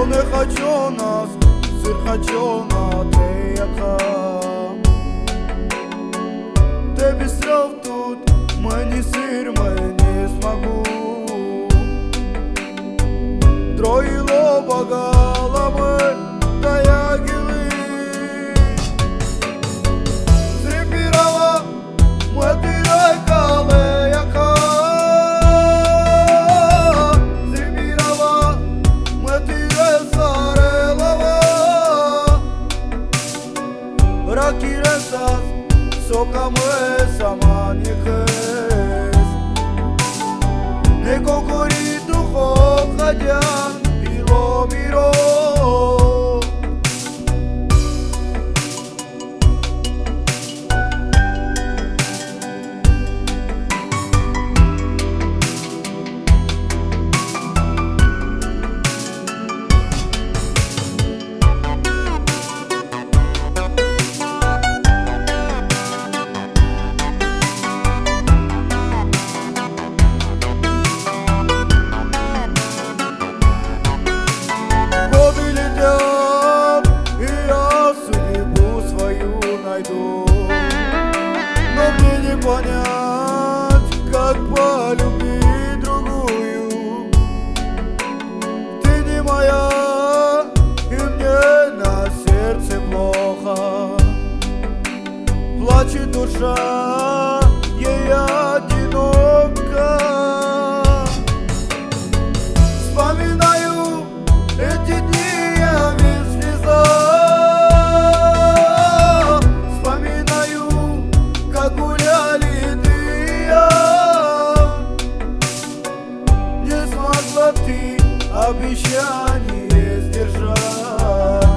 не хочу нас, сир хочу на те яка. Ти пістряв тут, мені сир, мені смаку. Троїло багалами, та я гіли. Зріпірала, метирай кале яка. Зріпірала, метирай зарелава. Ракіресас, соками сама нікес. Не кокорі духов хадян, біло міро. Но мне не понять, как полюбить другую. Ты не моя, и мне на сердце плохо. Плачет душа, ей одиноко. Вспоминаю эти дни, я весь слеза. Гуляли ты и я. Не смогла ты обещание сдержать,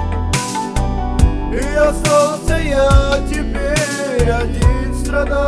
и остался я теперь один страдать.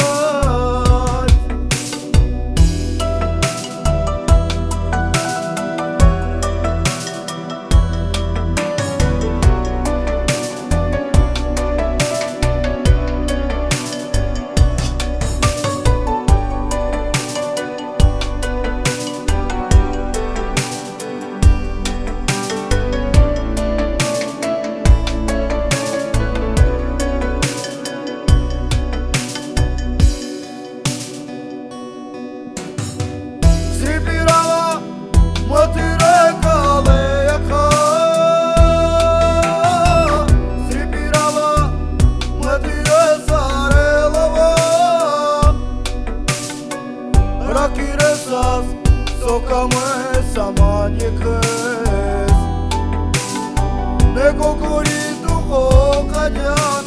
Ракіресас, соками сама нікес. Не кокорі духов хадян,